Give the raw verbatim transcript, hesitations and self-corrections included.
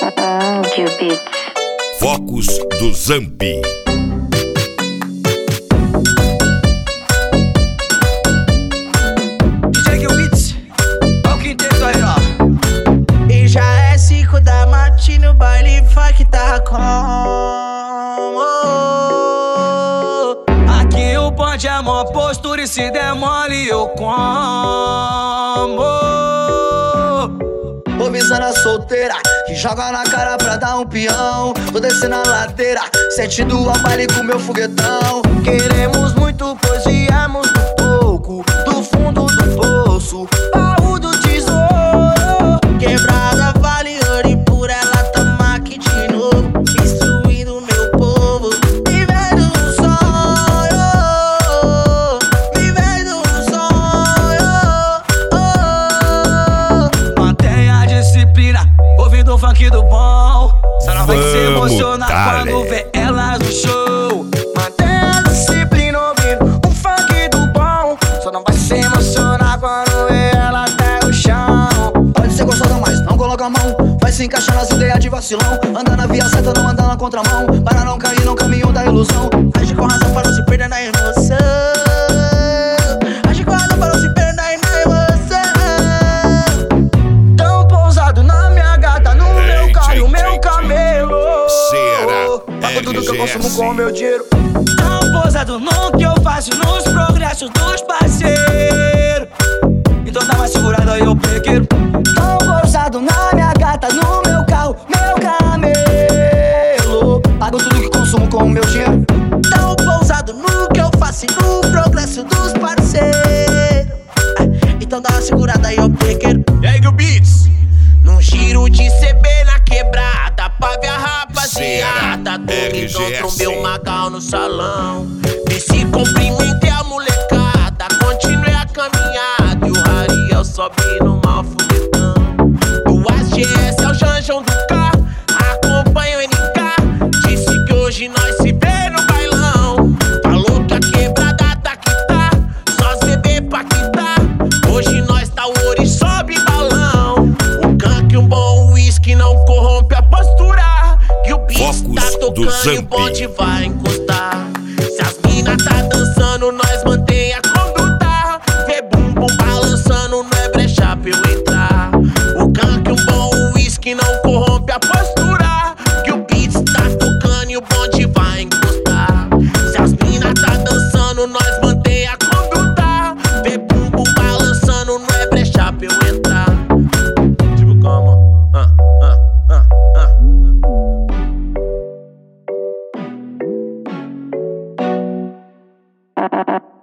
Audio Beats. Focos do Zambi. D J Audio Beats, olha o quinteto aí, ó. E já é cinco da matina, o baile funk tá como? Aqui o bonde é mó postura e se der mole eu como. Vou visando a solteira que joga na cara pra dar um peão. Vou descendo a ladeira, sentindo a baile com meu foguetão. Queremos muito, pois viemos do pouco, do fundo do poço, baú do tesouro. Quebrada vale ouro e por ela tamo aqui de novo, instruindo meu povo, vivendo um sonho, vivendo um sonho. Oh. Mantenha a disciplina, ouvindo o funk do bom. Só não vai se emocionar dale. quando vê elas no show. Mantenha a disciplina, ouvindo o funk do bom. Só não vai se emocionar quando vê ela até o chão. Pode ser gostosa, mas não coloca a mão. Vai se encaixar nas ideias de vacilão. Anda na via certa, não anda na contramão. Para não cair no caminho da ilusão. Age com razão para não se perder na emoção. Age com razão para não se perder na emoção. Tão pousado na minha gata, no meu carro e o meu camelo. Será? Pago tudo que eu R G S. consumo com o meu dinheiro. Tão pousado no que eu faço, nos progressos dos parceiros. Então dá uma segurada aí, eu pegueiro. Tão pousado na minha gata, no meu carro, meu camelo. Pago tudo que consumo com o meu dinheiro. Tão pousado no que eu faço e no progresso dos parceiros. Então dá uma segurada aí, eu pegueiro. E aí, Audio Beats? Num giro de C B na quebrada, pra ver a rapaziada. R G S. Domingão trombei o Magal no salão. E se cumprimentei a molecada, continuei a caminhada. E o Rariel sobe no mal foguetão. O A G S é o Janjão do carro, acompanha o N K. Disse que hoje nós se vê no bailão. Falou que a quebrada tá que tá, só os bebê pra quitar. Hoje nós tá o ouro e sobe balão. Um canque, um bom whisky não corrompe a postura. Que o beat Focos tá do tocando e Zambi. o bonde vai encostar. Se as mina tá dançando, nós mantém a conduta. Vê bumbum balançando, não é brecha pra eu entrar. O canque, um bom whisky não corrompe a postura. Que o beat tá tocando e o bonde vai encostar. Se as mina tá dançando, nós mantém a conduta. Vê bumbum balançando, não é brecha pra eu entrar. Tipo como? Ah, ah, ah, ah.